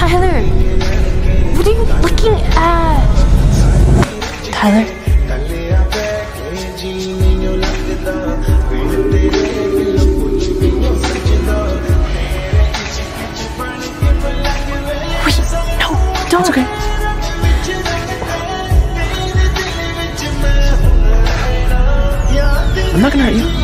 Tyler, what are you looking at? Tyler? Wait, no, don't. It's okay. I'm not gonna hurt you.